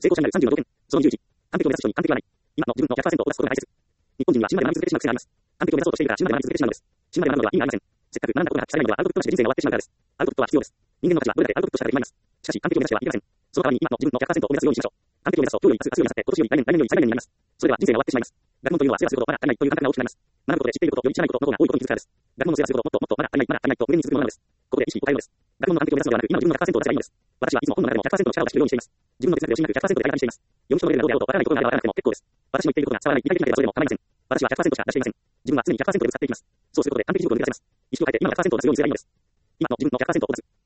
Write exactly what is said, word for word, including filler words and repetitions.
成功者になるさんじゅうの条件。そのにじゅういち。完璧を目指す人に完璧はない。今の自分の ひゃくパーセント を出すことが大切。日本人は死ぬまで学び続けてしまう癖があります。完璧を目指そうとしているから死ぬまで学び続けてしまうのです。死ぬまで学ぶのは意味がありません。せっかく学んだことが発揮されないのではアウトプットなしで人生が終わってしまうからです。アウトプットは必要です。人間の価値はどれだけアウトプットしたかで決まります。しかし完璧を目指してはいけません。その代わりに今の自分の ひゃくパーセント を目指すようにしましょう。完璧を目指そう。今日より明日、明日よりなさって、今年より来年、来年より再来年になります。それでは人生が終わってしまいます。学問というのはすればするほどまだ足りないという感覚が大きくなります。学ぶことで知っていること、より知らないことの方が多いことに気づくからです。学問のすればするほどもっともっとまだ足りない、まだ足りないと無限に続くものなのです。ここで意識を変えるのです。学問の完璧を目指すのではなく、今の自分の ひゃくパーセント を出せばいいのです。私はいつも本の中でも ひゃくパーセント の力を出し切るようにしています。自分の哲学で惜しみなく ひゃくパーセント で体感しています。読む人のレベルがどうであろうとわからないことがあればわからなくても結構です。私の言っていることが伝わらない、理解できないければそれでも構いません。私は ひゃくパーセント しか出していません。自分は常に ひゃくパーセント でぶつかっていきます。そうすることで完璧持続を目指せます。意識を変えて今の ひゃくパーセント を出すようにすればいいのです。今の自分の ひゃくパーセント を出す。